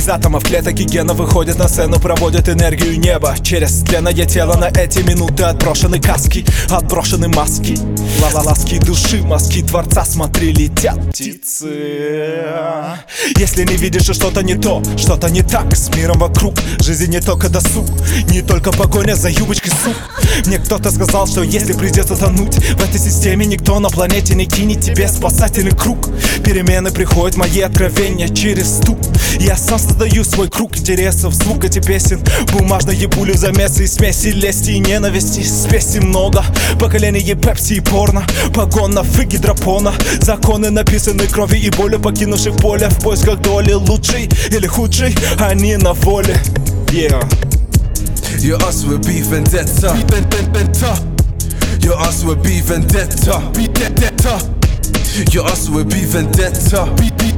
Из атомов клеток и генов выходят на сцену, проводят энергию неба через тленное тело. На эти минуты отброшены каски, отброшены маски, ласки души, мазки Творца. Смотри, летят птицы. Если не видишь, что что-то не то, что-то не так с миром вокруг. Жизнь не только досуг, не только погоня за юбочкой, сук. Мне кто-то сказал, что если придется тонуть в этой системе, никто на планете не кинет тебе спасательный круг. Перемены приходят, мои откровения через стук. Я сам создаю свой круг интересов, звук эти песен. Бумажные пули, замесы и смеси лести и ненависти. Спеси много, поколение пепси и порно, погонов и гидропона. Законы написаны кровью и болью покинувших поле в поисках доли. Лучшей или худшей, они на воле. Yeah. You're us with beef vendetta. You're us with beef vendetta. You're us with beef vendetta.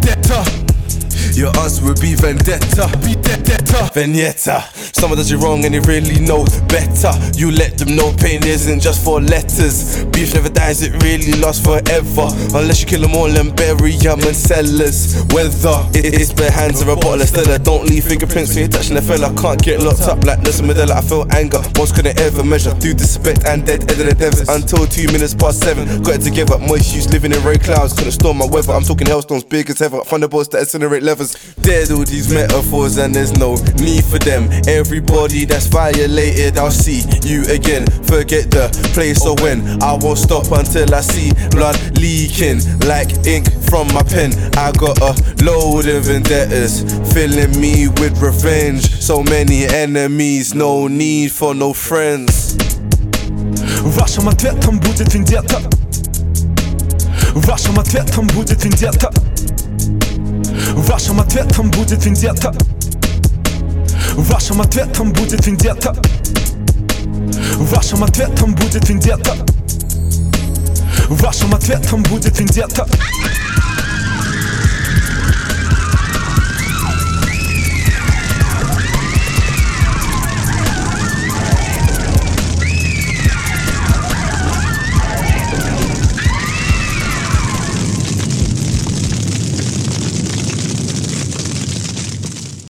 You're us with beef vendetta. Vignetta. Someone does you wrong and they really know better. You let them know pain isn't just for letters. Beef never dies, it really lasts forever. Unless you kill them all and bury them and sellers. Whether it's bare hands or a bottle of Stella, don't leave fingerprints when you're touching the fella. Can't get locked up like Nelson Mandela. I feel anger, most couldn't ever measure. Through disrespect and dead end of the endeavors. Until 2 minutes past 7, got it together. Moist youths living in ray clouds, couldn't storm my weather. I'm talking hailstones big as ever. Thunderbolts that incinerate levers. Dead all these metaphors and there's no need for them. Everybody that's violated, I'll see you again. Forget the place or when. I won't stop until I see blood leaking like ink from my pen. I got a load of vendettas filling me with revenge. So many enemies, no need for no friends. Вашим ответом будет вендетта. Вашим ответом будет вендетта. Вашим ответом будет вендетта. Вашим ответом будет вендетта. Вашим ответом будет вендетта. Вашим ответом будет вендетта.